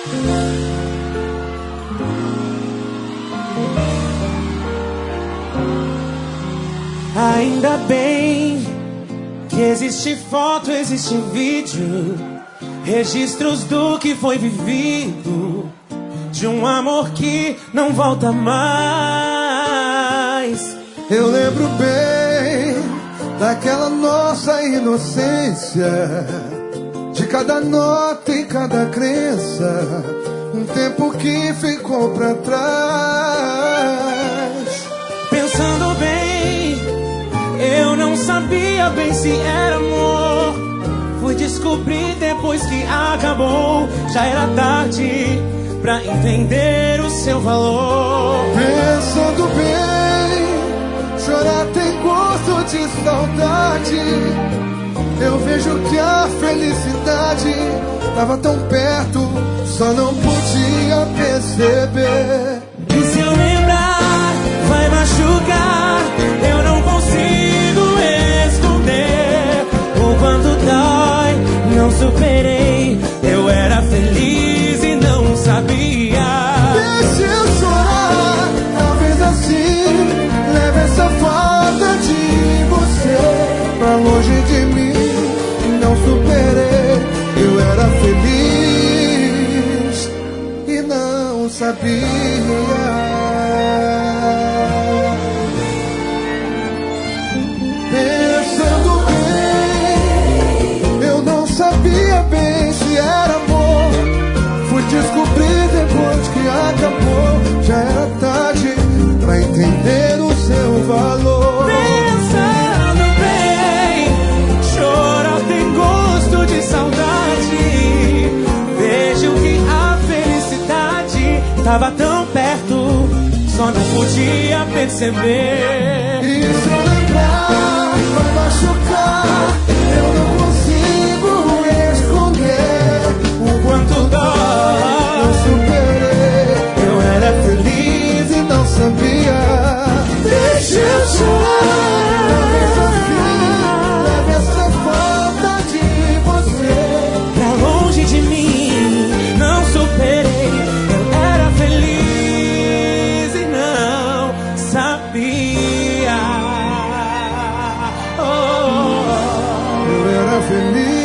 Ainda bem que existe foto, existe vídeo, registros do que foi vivido, de um amor que não volta mais. Eu lembro bem daquela nossa inocência, de cada nota e cada crença, um tempo que ficou pra trás. Pensando bem, eu não sabia bem se era amor. Fui descobrir depois que acabou. Já era tarde pra entender o seu valor. Pensando bem, chorar tem gosto de saudade. Eu vejo que a felicidade tava tão perto, só não podia perceber. E se eu lembrar, vai machucar. Eu não consigo esconder o quanto dói. Não superei, eu era feliz e não sabia. Deixa eu chorar, talvez assim leve essa falta de você pra longe de mim. Não superei, eu era feliz e não sabia. Pensando bem, eu não sabia bem se era amor. Fui descobrir depois que acabou. Já era tarde pra entender o seu valor. Pensando bem, chorar tem gosto de saudade. Vejo que a felicidade tava tão perto, só não podia perceber. E se eu lembrar, vai machucar. Eu não consigo esconder O quanto dói. eu superei, eu era feliz e não sabia. Deixa eu chorar, leve essa falta de você Pra longe de mim, não superei. Eu era feliz e não sabia. Oh. eu era feliz.